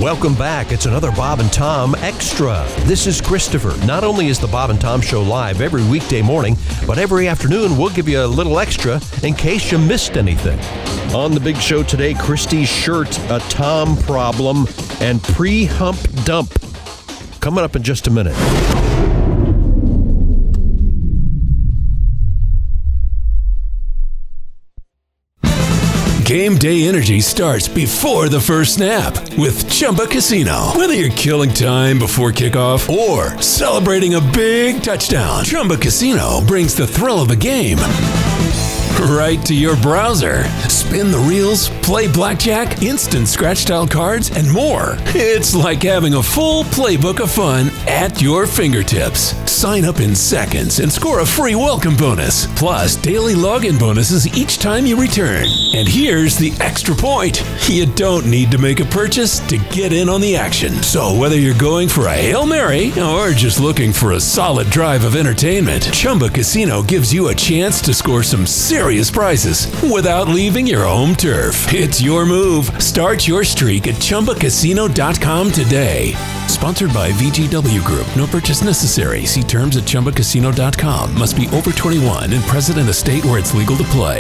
Welcome back. It's another Bob and Tom Extra. This is Christopher. Not only is the Bob and Tom Show live every weekday morning, but every afternoon we'll give you a little extra in case you missed anything. On the big show today, Christy's shirt, a Tom problem, and pre-hump dump. Coming up in just a minute. Game day energy starts before the first snap with Chumba Casino. Whether you're killing time before kickoff or celebrating a big touchdown, Chumba Casino brings the thrill of the game right to your browser. Spin the reels, play blackjack, instant scratch-style cards, and more. It's like having a full playbook of fun at your fingertips. Sign up in seconds and score a free welcome bonus. Plus, daily login bonuses each time you return. And here's the extra point. You don't need to make a purchase to get in on the action. So whether you're going for a Hail Mary or just looking for a solid drive of entertainment, Chumba Casino gives you a chance to score some serious prizes without leaving your home turf. It's your move. Start your streak at ChumbaCasino.com today. Sponsored by VGW Group. No purchase necessary. See terms at ChumbaCasino.com. Must be over 21 and present in a state where it's legal to play.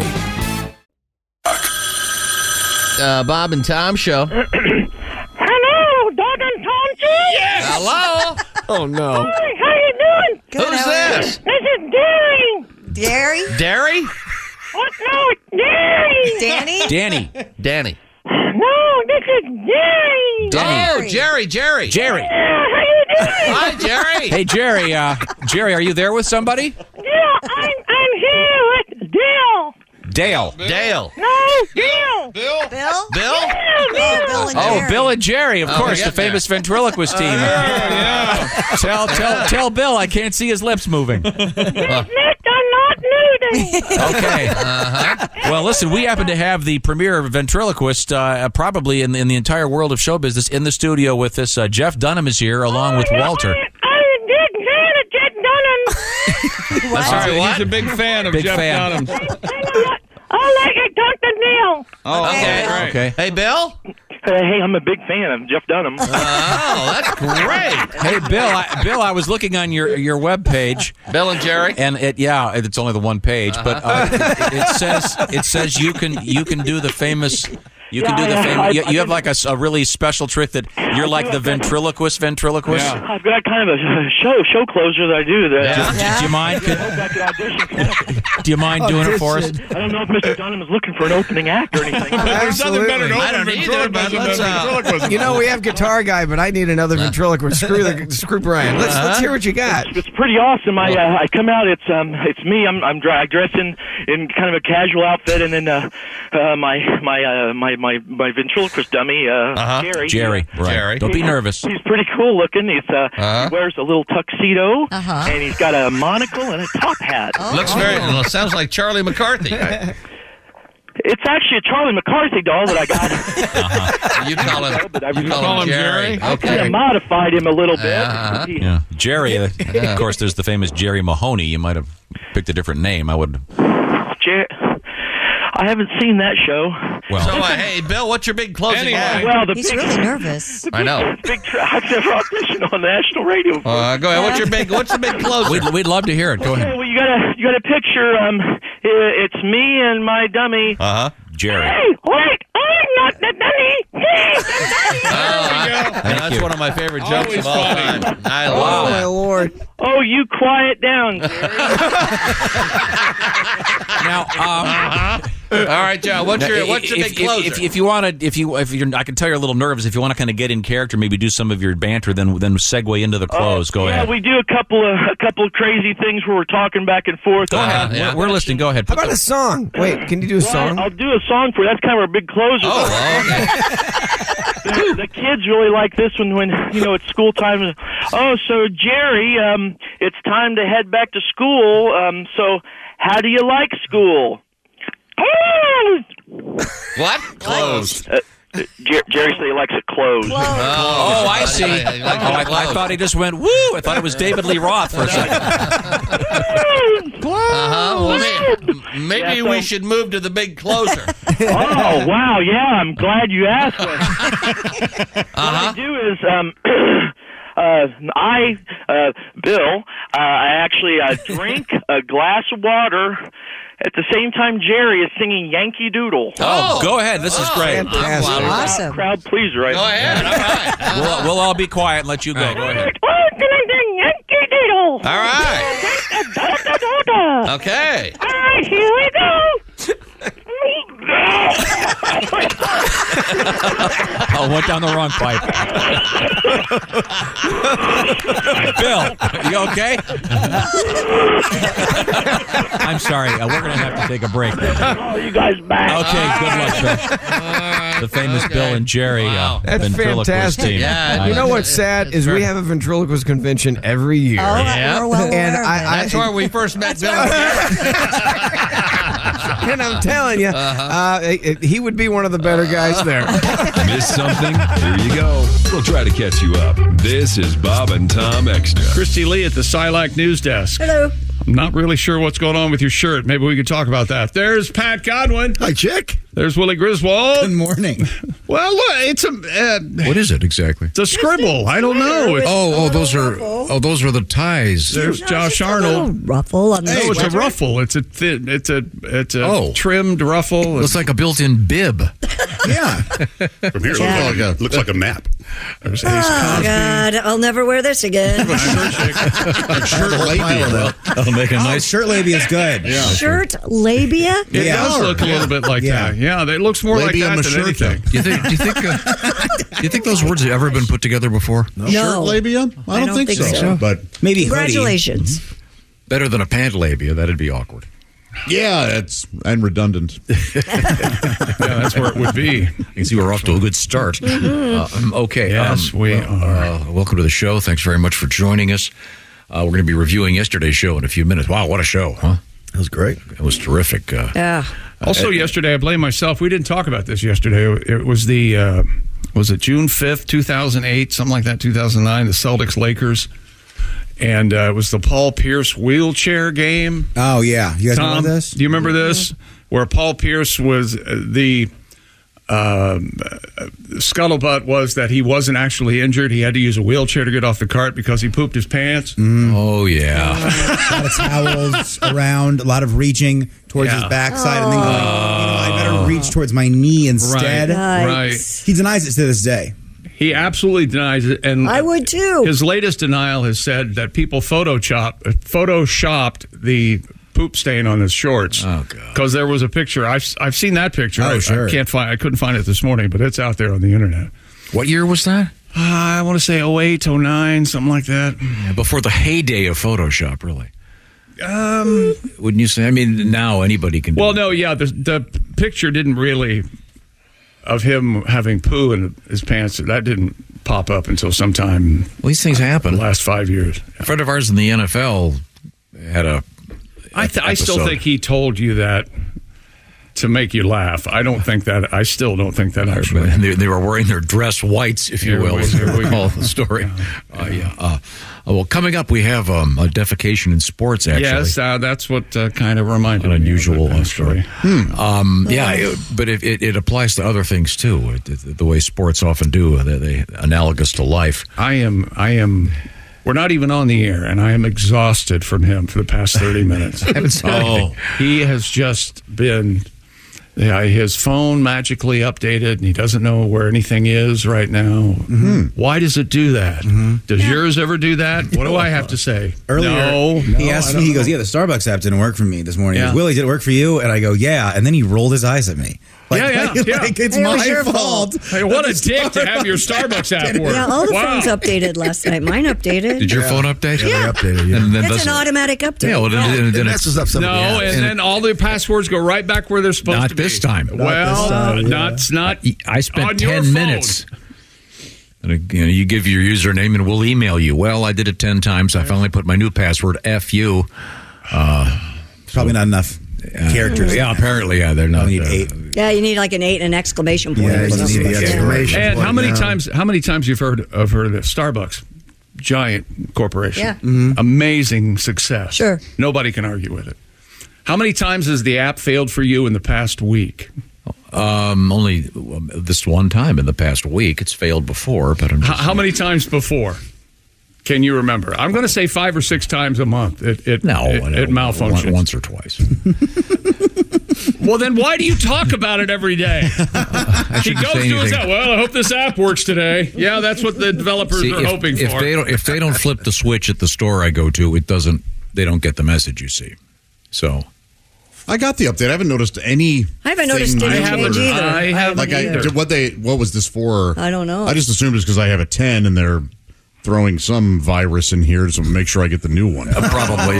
Bob and Tom Show. Hello, Doug and Tom G. Yes. Hello. Oh, no. Hi, how you doing? Good, Who's how are this? This is Gary. Dairy? Derry? What? No, it's Gary. Danny? Danny. No, this is Gary. Oh, Jerry. Jerry. Yeah, how you doing? Hi, Jerry. Hey, Jerry. Jerry, are you there with somebody? Yeah, I'm here with Dale. Dale. No, Dale. Bill? Bill? Yeah, Oh, Bill and Jerry. Oh, Bill and Jerry, of course, we the got there. famous ventriloquist team. Tell Bill I can't see his lips moving. Nick, I'm not nuding. Okay. Well, listen, we happen to have the premier ventriloquist probably in the entire world of show business in the studio with us. Jeff Dunham is here along with Walter. I'm a big fan of Jeff Dunham. I'm sorry, what? He's a big fan of Big Jeff fan. Dunham. I'll let you talk to Neil. Oh, Okay. great. Okay. Hey, Bill? Hey, I'm a big fan of Jeff Dunham. Oh, that's great. Hey, Bill, I was looking on your webpage. Bill and Jerry? And it's only the one page, but it says you can do the famous. You have like a really special trick that you're like the ventriloquist. Yeah. I've got kind of a show closer that I do. Do you mind? Do you mind doing it for us? I don't know if Mr. Dunham is looking for an opening act or anything. There's nothing better to I open don't either, but let's, ventriloquism. You know, we have Guitar Guy, but I need another ventriloquist. Screw Brian. Let's hear what you got. It's pretty awesome. I come out. It's me. I'm dressed in kind of a casual outfit, and then my ventriloquist dummy, Jerry. Jerry, right. Jerry. Don't be nervous. He's pretty cool looking. He wears a little tuxedo, and he's got a monocle and a top hat. Looks well, sounds like Charlie McCarthy. It's actually a Charlie McCarthy doll that I got. You call him, But I you call him Jerry. kind Okay. of modified him a little bit. Yeah, Jerry. Of course, there's the famous Jerry Mahoney. You might have picked a different name. I would. I haven't seen that show. Well, So, hey, Bill, what's your big closing Anyway. line? Well, He's really nervous. I know. I've never auditioned on national radio. Go ahead. What's the big closer? we'd love to hear it. Go ahead. Well, you got a picture. It's me and my dummy. Jerry. Hey, wait, I'm not the dummy. That's one of my favorite jokes Always of all funny. time. I Oh, love my that. Lord. Oh, you quiet down, Jerry. Now, All right, John. What's your big closer? If you want to, I can tell you're a little nervous. If you want to kind of get in character, maybe do some of your banter, then segue into the close. Go ahead. We do a couple of crazy things where we're talking back and forth. Go ahead. Yeah. We're listening. Go ahead. How about a song? Wait, can you do a song? I'll do a song for you. That's kind of our big closer. The kids really like this one when, it's school time. Oh, so Jerry, it's time to head back to school. So how do you like school? What? Closed. Jerry said he likes it closed. Oh, I see. I thought he just went, woo! I thought it was David Lee Roth for a second. Well, maybe we should move to the big closer. Oh, wow, yeah, I'm glad you asked. What I do is, Bill, I actually drink a glass of water at the same time Jerry is singing Yankee Doodle. Oh, go ahead. This is great. Fantastic. Awesome. Crowd pleaser, right? Go ahead. All right. We'll all be quiet and let you go. Go ahead. Yankee Doodle. All right. Okay. All right, here we go. Oh, went down the wrong pipe. Bill, you okay? I'm sorry. We're going to have to take a break. Oh, you guys back. Okay, good luck, Bill. The famous Bill and Jerry That's ventriloquist fantastic. team. Yeah, You know what's sad is we have a ventriloquist convention every year. Oh, Yeah. we're well And aware of that. That's where we first met Bill. And I'm telling you, he would be one of the better guys there. Miss something? Here you go. We'll try to catch you up. This is Bob and Tom Extra. Christy Lee at the Silac News Desk. Hello. I'm not really sure what's going on with your shirt. Maybe we could talk about that. There's Pat Godwin. Hi, Chick. There's Willie Griswold. Good morning. Well, look, it's a What is it exactly? it's a scribble. I don't know. Those are the ties. There's Josh Arnold. Ruffle on the No, it's a sweater. ruffle. It's a trimmed ruffle. Looks like a built-in bib. Yeah. From here, it looks like a map. There's Ace Oh, Cosby. God. I'll never wear this again. Shirt labia. That'll make a nice shirt labia is good. Yeah. Shirt labia? It does look a little bit like that. Yeah, it looks more Labia like that than anything. Do you think those words have ever been put together before? No. Shirt labia? I don't think so. But maybe Congratulations. Better than a pant labia. That'd be awkward. yeah, and redundant. Yeah, that's where it would be. You can see we're off to a good start. Okay. Yes, we are. Welcome to the show. Thanks very much for joining us. We're going to be reviewing yesterday's show in a few minutes. Wow, what a show, huh? That was great. It was terrific. Yeah. Also, yesterday, I blame myself. We didn't talk about this yesterday. It was was it June 5th, 2008, something like that, 2009, the Celtics-Lakers. And it was the Paul Pierce wheelchair game. Oh, yeah. You guys Tom, remember this? Do you remember this? Where Paul Pierce was the scuttlebutt was that he wasn't actually injured. He had to use a wheelchair to get off the cart because he pooped his pants. Oh, yeah. A lot of towels around, a lot of reaching towards his backside, and then going, I better reach towards my knee instead. Right. He denies it to this day. He absolutely denies it, and I would too. His latest denial has said that people photoshopped the poop stain on his shorts. Oh, God! Because there was a picture. I've seen that picture. Oh, sure. I couldn't find it this morning, but it's out there on the internet. What year was that? I want to say 08, 09, something like that. Yeah, before the heyday of Photoshop, really. Wouldn't you say? I mean, now anybody can do it. Well, no, yeah, the picture didn't really of him having poo in his pants. That didn't pop up until sometime. Well, these things happen. The last 5 years. A friend of ours in the NFL had a. I still think he told you that to make you laugh. I still don't think that actually. And they were wearing their dress whites, if you will. Here we go. The story. Well, coming up, we have a defecation in sports, actually. Yes, that's what kind of reminded An me unusual of that story. But it applies to other things, too, the way sports often do. They analogous to life. I am. We're not even on the air, and I am exhausted from him for the past 30 minutes. I haven't said anything. He has just been. His phone magically updated, and he doesn't know where anything is right now. Mm-hmm. Why does it do that? Mm-hmm. Does yours ever do that? What do I have to say? Earlier, no, he asked me, he goes, the Starbucks app didn't work for me this morning. He goes, Willie, did it work for you? And I go, yeah. And then he rolled his eyes at me. It's my fault. Hey, what a dick to have your Starbucks app work. Yeah, all the phones updated last night. Mine updated. Did your phone update? Yeah. Updated, It's an automatic update. Yeah, well, then It messes up some of the apps. and then all the passwords go right back where they're supposed to be. Not this time. Not I spent on your 10 phone. minutes. And you give your username and we'll email you. Well, I did it 10 times. I finally put my new password, FU. Probably not enough characters. Yeah, apparently, they're not. I need 8. Yeah, you need like an 8 and an exclamation point. Yeah, or you something. need the exclamation And point how many now. times you've heard of Starbucks? Giant corporation. Yeah. Mm-hmm. Amazing success. Sure. Nobody can argue with it. How many times has the app failed for you in the past week? Only this one time in the past week. It's failed before, but How many times before? Can you remember? I'm going to say 5 or 6 times a month. It malfunctions. Once or twice. Well, then why do you talk about it every day? He goes to his app. Well, I hope this app works today. Yeah, that's what the developers are hoping for. If they don't flip the switch at the store I go to, they don't get the message, you see. So I got the update. I haven't noticed any. I haven't noticed any change either. I haven't either. What was this for? I don't know. I just assumed it's because I have a 10 and they're throwing some virus in here to make sure I get the new one. Probably,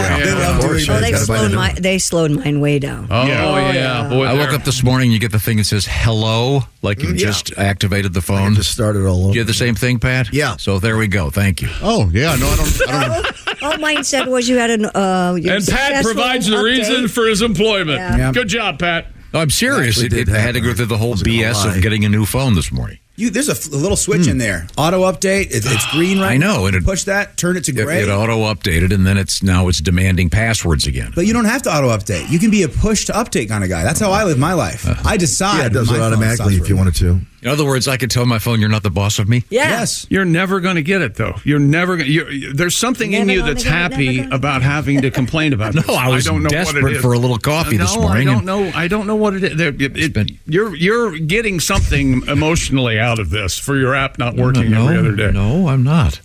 yeah. They slowed mine way down. Oh, yeah. Boy, I woke up this morning, you get the thing that says hello, like you just activated the phone. Just started all over. You had the same thing, Pat? Yeah. So there we go. Thank you. Oh, yeah. No, I don't. All mine said was you had an. And Pat provides the reason for his employment. Yeah. Good job, Pat. No, I'm serious. I had to go through the whole BS of getting a new phone this morning. There's a little switch in there. Auto update. It's green right now. I know. And push that, turn it to gray. It auto updated, and then it's demanding passwords again. But you don't have to auto update. You can be a push to update kind of guy. That's how I live my life. I decide. Yeah, it does it automatically if you wanted to. In other words, I could tell my phone, "You're not the boss of me." Yes. You're never going to get it, though. You're never going. There's something in you that's happy about having to complain about. No, this. I was don't know desperate what it is. for a little coffee this morning. I don't know what it is. You're getting something emotionally out of this for your app not working every other day. No, I'm not.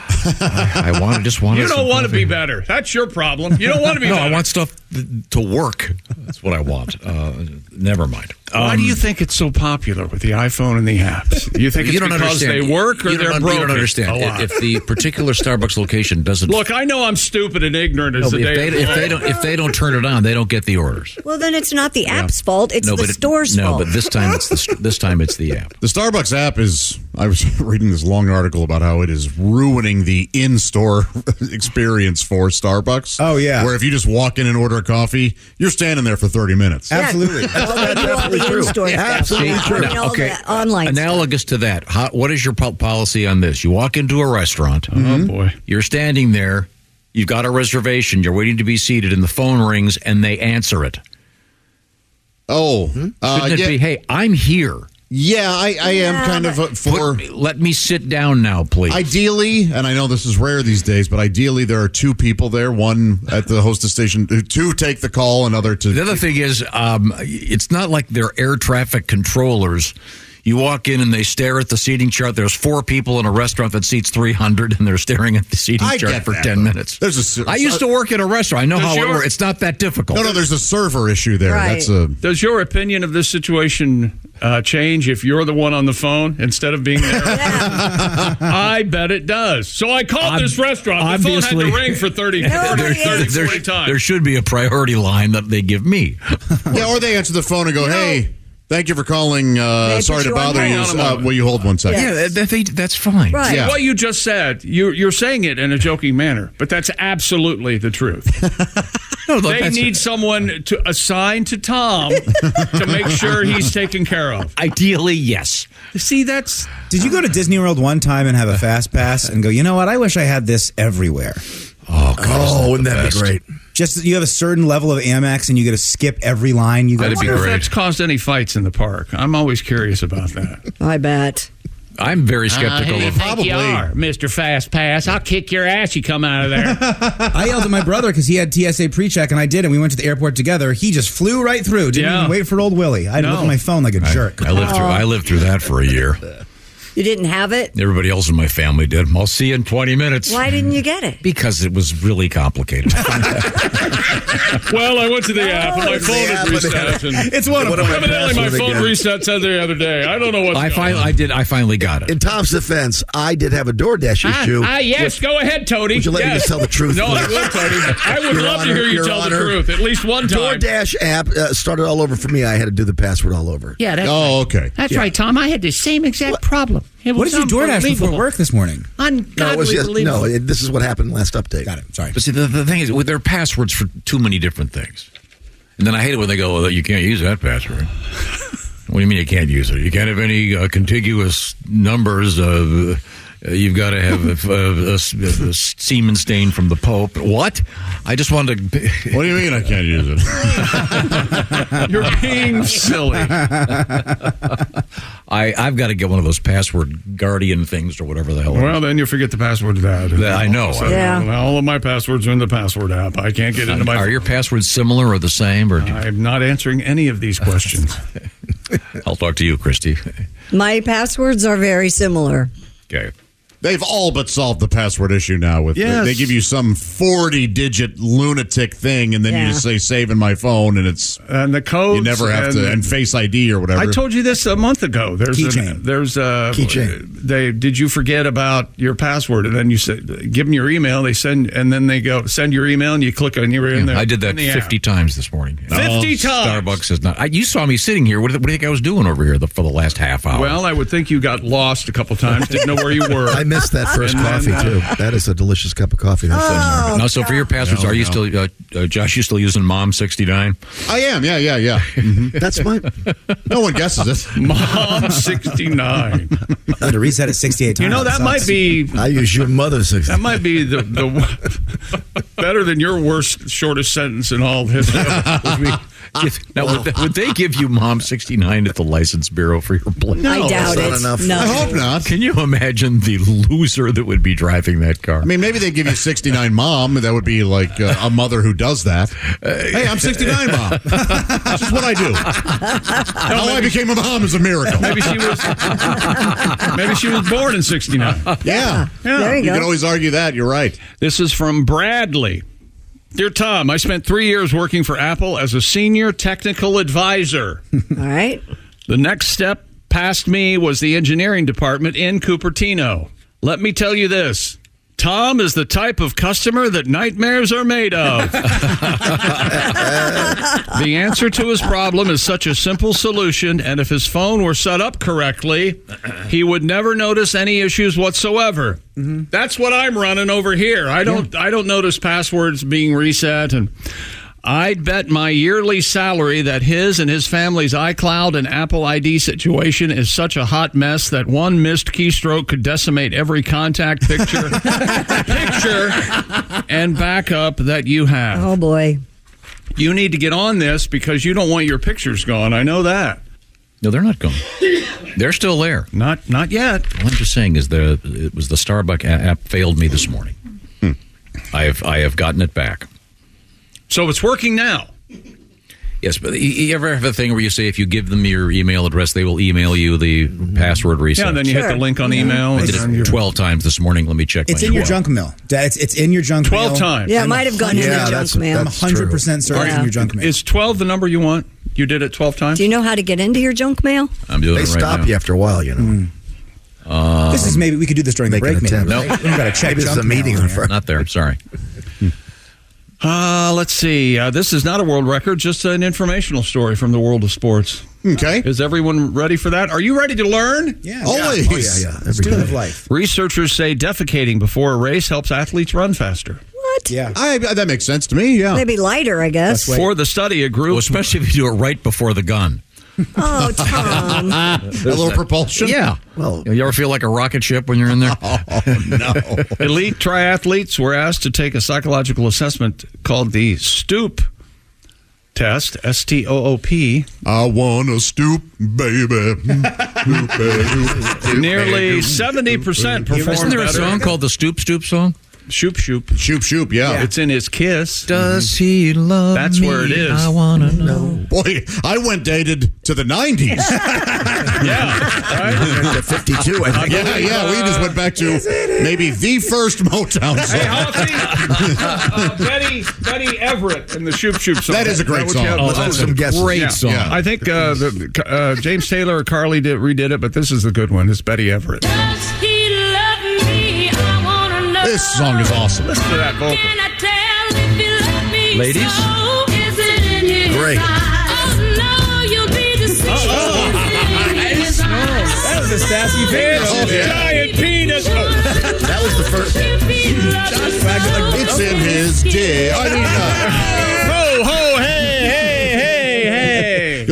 I just want. You don't want to be better. That's your problem. You don't want to be better. I want stuff to work. That's what I want. Never mind. Why do you think it's so popular with the iPhone and the apps? You think it's because they work or they're broken? You don't understand. If the particular Starbucks location doesn't look, I know I'm stupid and ignorant as the day. If they don't turn it on, they don't get the orders. Well, then it's not the app's fault. It's the store's fault. No, but this time it's the app. The Starbucks app is. I was reading this long article about how it is ruining the in-store experience for Starbucks. Oh yeah, where if you just walk in and order a coffee, you're standing there for 30 minutes. Absolutely. Absolutely true. Okay, online analogous to that. What is your policy on this? You walk into a restaurant. Oh boy, you're standing there. You've got a reservation. You're waiting to be seated, and the phone rings, and they answer it. Oh, shouldn't it be? Hey, I'm here. Yeah, I am kind of for. Let me sit down now, please. Ideally, and I know this is rare these days, but ideally there are 2 people there, one at the hostess station to take the call, another to. The other thing is, it's not like they're air traffic controllers. You walk in and they stare at the seating chart. There's 4 people in a restaurant that seats 300, and they're staring at the seating chart for 10 minutes. I used to work at a restaurant. I know how it works. It's not that difficult. No, there's a server issue there. Right. Does your opinion of this situation change if you're the one on the phone instead of being there? I bet it does. So I called this restaurant. The phone had to ring for 40 times. There should be a priority line that they give me. Yeah, or they answer the phone and go, hey, thank you for calling. Sorry to bother you. Will you hold 1 second? Yeah, that's fine. Right. Yeah. What you just said, you're saying it in a joking manner, but that's absolutely the truth. They need someone to assign to Tom to make sure he's taken care of. Ideally, yes. See, Did you go to Disney World one time and have a fast pass and go, you know what? I wish I had this everywhere. Oh, God. Wouldn't that be great? Just you have a certain level of Amex and you get to skip every line. I wonder if that's caused any fights in the park. I'm always curious about that. I bet. I'm very skeptical of probably. You are, Mr. Fast Pass. I'll kick your ass. You come out of there. I yelled at my brother because he had TSA pre-check and I did, and we went to the airport together. He just flew right through. Didn't even wait for old Willie. I had to look at my phone like a jerk. I lived through that for a year. You didn't have it? Everybody else in my family did. I'll see you in 20 minutes. Why didn't you get it? Because it was really complicated. Well, I went to the app and my phone had reset. It's one of them. Evidently, my phone resets the other day. I don't know what's going on. I finally got it. In Tom's defense, I did have a DoorDash issue. Yes, go ahead, Toady. Would you let me just tell the truth? No, please? I will, Toady. I would love to hear you tell the truth at least one time. DoorDash app started all over for me. I had to do the password all over. Yeah, that's okay. That's right, Tom. I had the same exact problem. What did you DoorDash before work this morning? Ungodly This is what happened last update. Got it. Sorry. But see, the thing is, their passwords for too many different things. And then I hate it when they go, well, you can't use that password. What do you mean you can't use it? You can't have any contiguous numbers. You've got to have a semen stain from the Pope. What? I just wanted to... What do you mean I can't use it? You're being silly. I've got to get one of those password guardian things or whatever the hell it is. Well, then you forget the password to that. I know. So, all of my passwords are in the password app. I can't get into my... Are your passwords similar or the same? Or I'm not answering any of these questions. I'll talk to you, Christy. My passwords are very similar. Okay. They've all but solved the password issue now. They give you some 40-digit lunatic thing, and then you just say "save in my phone," and the codes. You never have to and Face ID or whatever. I told you this a month ago. There's keychain. Did you forget about your password? And then you give them your email. They send, and then they go send your email, and you click on you're in there. I did that 50 times this morning. 50 times. Starbucks is not. You saw me sitting here. What do you think I was doing over here for the last half hour? Well, I would think you got lost a couple times. Didn't know where you were. I missed that first coffee too. That is a delicious cup of coffee. Now, so for your passwords, are you still, Josh? You still using Mom69? I am. Yeah. Mm-hmm. That's fine. No one guesses it. Mom69. I had to reset it 68 times. You know that might be. I use your mother 69. That might be the better than your worst shortest sentence in all history. Now, would they give you Mom69 at the license bureau for your plate? No, I doubt it. Enough. No. I hope not. Can you imagine the loser that would be driving that car? I mean, maybe they give you 69 Mom. That would be like a mother who does that. Hey, I'm 69 Mom. This is what I do. How I became a mom is a miracle. Maybe she was born in 69. Yeah. There you go. You can always argue that. You're right. This is from Bradley. Dear Tom, I spent 3 years working for Apple as a senior technical advisor. All right. The next step past me was the engineering department in Cupertino. Let me tell you this. Tom is the type of customer that nightmares are made of. The answer to his problem is such a simple solution, and if his phone were set up correctly, he would never notice any issues whatsoever. Mm-hmm. That's what I'm running over here. I don't notice passwords being reset, and I'd bet my yearly salary that his and his family's iCloud and Apple ID situation is such a hot mess that one missed keystroke could decimate every contact picture and backup that you have. Oh, boy. You need to get on this because you don't want your pictures gone. I know that. No, they're not gone. They're still there. Not yet. What I'm just saying is it was the Starbucks app failed me this morning. I have gotten it back. So it's working now. Yes, but you ever have a thing where you say if you give them your email address, they will email you the password reset? Yeah, then you hit the link on email. I did it 12 times this morning. Let me check. It's in your junk mail. It's in your junk mail. 12 times. Yeah, it might have gone in your junk mail. I'm 100% certain it's in your junk mail. Is 12 the number you want? You did it 12 times? Do you know how to get into your junk mail? I'm doing it right now. They stop you after a while, you know. This is maybe we could do this during the break. No, right? We got to check. Maybe this is a meeting on Friday. Not there. Sorry. Let's see. This is not a world record, just an informational story from the world of sports. Okay. Is everyone ready for that? Are you ready to learn? Yeah. Always. Oh, yeah. Student of life. Researchers say defecating before a race helps athletes run faster. What? Yeah. That makes sense to me, yeah. Maybe lighter, I guess. For the study, a group... Well, especially if you do it right before the gun. Oh, Tom. A little propulsion? Yeah. Well, you ever feel like a rocket ship when you're in there? Oh, no. Elite triathletes were asked to take a psychological assessment called the STOOP test, S-T-O-O-P. I wanna stoop, baby. Nearly 70% performed Isn't there a song called the Stoop Stoop song? Shoop Shoop. Shoop Shoop, yeah. It's in his Kiss. Does he love That's me? where it is. I want to know. Boy, I went dated to the 90s. Yeah. Right? to 52, I think. Yeah, we just went back to maybe the first Motown song. Hey, Hoffy, Betty Everett in the Shoop Shoop song. That is a great song. That's some guesses. Great song. Yeah. I think James Taylor or Carly redid it, but this is the good one. It's Betty Everett. This song is awesome. Listen to that vocal. Ladies? Great. That was a sassy face. Giant penis. That was the first. It's in his dick. I mean, Ho, ho, hey, hey,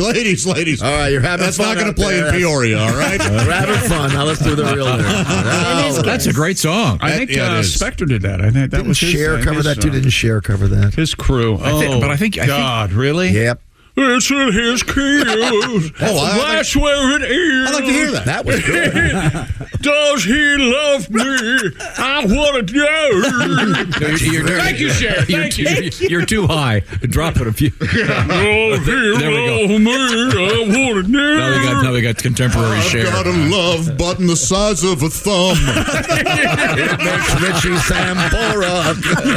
Ladies. All right, you're having That's fun. not going out to play there. in Peoria, all right? We're having fun. Now let's do the real lyrics. That's a great song. I think it is. Spectre did that. I think that Didn't was his Cher cover his that too? song. Didn't Cher cover that? His crew. I think God, really? Yep. It's in his keys. That's where it is. I'd like to hear that. That was good. Does he love me? I want to know. Thank you, Cher. Thank you. You're too high. Drop it a few. Does he There we go. love me? I want to know. Now we got contemporary I've Cher. got a love button the size of a thumb. It makes Richie Sambora.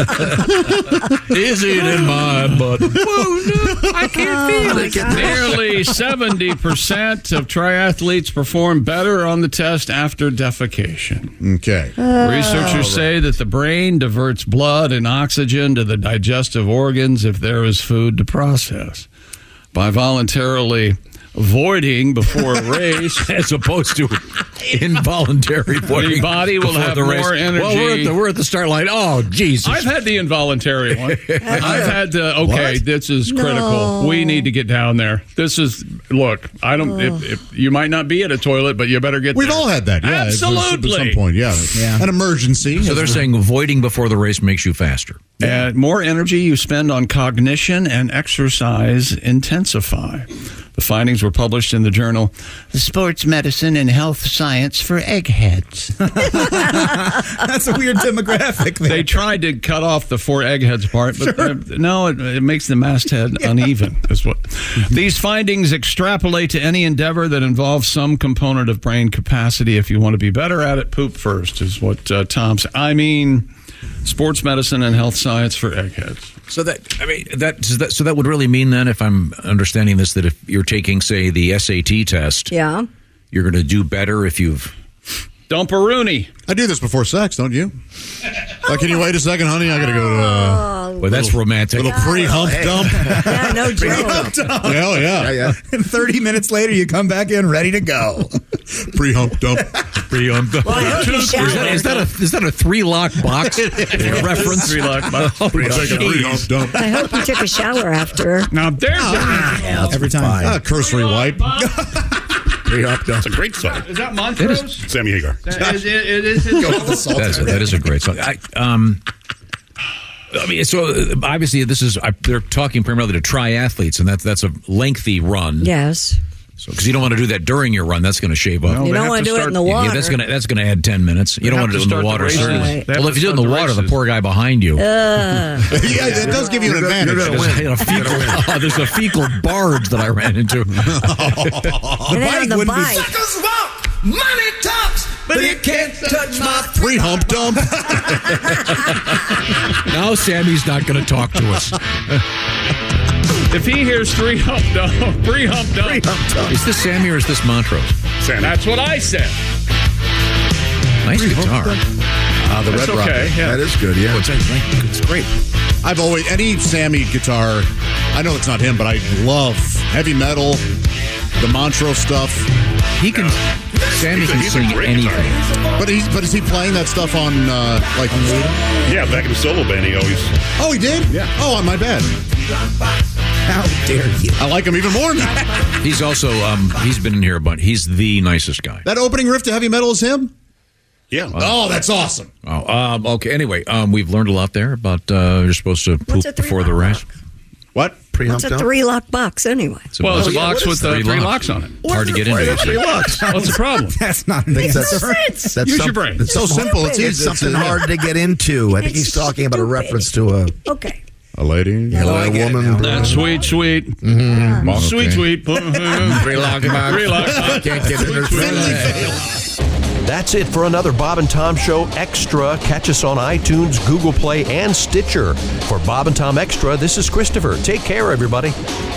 Is it in my butt? I can't feel it. Nearly 70% of triathletes perform better on the test after defecation. Okay. Researchers say that the brain diverts blood and oxygen to the digestive organs if there is food to process. By voluntarily voiding before a race, as opposed to involuntary voiding. the body will before have the race. more energy. Well, we're at the start line. Oh, Jesus. I've had the involuntary one. I've had the, this is critical. No. We need to get down there. This is, look, I don't, if you might not be at a toilet, but you better get We've there. all had that. Yeah, Absolutely. At some point, yeah. An emergency. So they're saying voiding before the race makes you faster. More energy you spend on cognition and exercise intensify. The findings were published in the journal Sports Medicine and Health Science for Eggheads. That's a weird demographic. They tried to cut off the four eggheads part, but no, it makes the masthead uneven. Is what these findings extrapolate to any endeavor that involves some component of brain capacity. If you want to be better at it, poop first, is what Tom said. I mean, sports medicine and health science for eggheads. So that would really mean then, if I'm understanding this, that if you're taking, say, the SAT test, Yeah. you're going to do better if you've Dumparoonie. I do this before sex, don't you? Like, can you wait a second, honey? I got to go to well, that's romantic. little pre-hump dump. Yeah, no joke. Hell yeah. And 30 minutes later, you come back in ready to go. Pre-hump dump. Pre-hump dump. Well, I hope you showered. Is that a 3-lock box reference? 3-lock box. Take a pre-hump dump. I hope you took a shower after. Now, there's Every time. Cursory wipe. Pre-hump dump. It's a great song. Is that Montrose? Sammy Hagar. It is That is a great song. I mean, so obviously this is they're talking primarily to triathletes, and that's a lengthy run. Yes. So because you don't want to do that during your run, that's going to shave up. No, You don't want to do it in the water. Yeah, that's going to add 10 minutes. You don't want to do it in the water, certainly. Right. Well, if you do it in the water, the poor guy behind you. Yeah, that does give you an advantage. There's a fecal barge that I ran into. And then on the bike. Suckers walk, money talks, but it can't touch my Pre-hump dump. Now Sammy's not going to talk to us. If he hears pre-hump dump, Is this Sammy or is this Montrose? Sammy. that's what I said. Nice guitar. The That's Red Rocket. okay, yeah. That is good, yeah. It's great. I've always, any Sammy guitar, I know it's not him, but I love heavy metal, the Montrose stuff. Sammy can he's a sing great anything. guitar. But is he playing that stuff on, like... Yeah, back in the solo band, he always... Oh, he did? Yeah. Oh, my bad. How dare you? I like him even more now. He's also, he's been in here a bunch. He's the nicest guy. That opening riff to heavy metal is him? Yeah. Oh, that's awesome. Oh, okay. Anyway, we've learned a lot there about you're supposed to poop a before the race. What? It's a 3-lock box anyway. It's Well, it's a box with 3 locks on it. Hard to get into. Three locks. What's the problem? That's not an Makes no answer. sense. That's Use your brain. It's so simple. It's It's easy. something hard to get into. I think he's talking about a reference to a Okay. A lady? woman. That's sweet. Mm-hmm. Okay. Sweet. 3-lock box. 3-lock box. Can't get in her That's it for another Bob and Tom Show Extra. Catch us on iTunes, Google Play, and Stitcher. For Bob and Tom Extra, this is Christopher. Take care, everybody.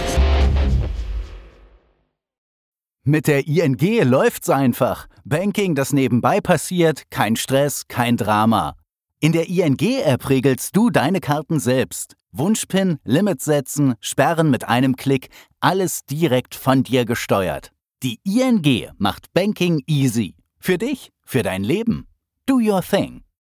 Mit der ING läuft's einfach. Banking, das nebenbei passiert, kein Stress, kein Drama. In der ING-App regelst du deine Karten selbst. Wunschpin, Limit setzen, sperren mit einem Klick, alles direkt von dir gesteuert. Die ING macht Banking easy. Für dich, für dein Leben. Do your thing.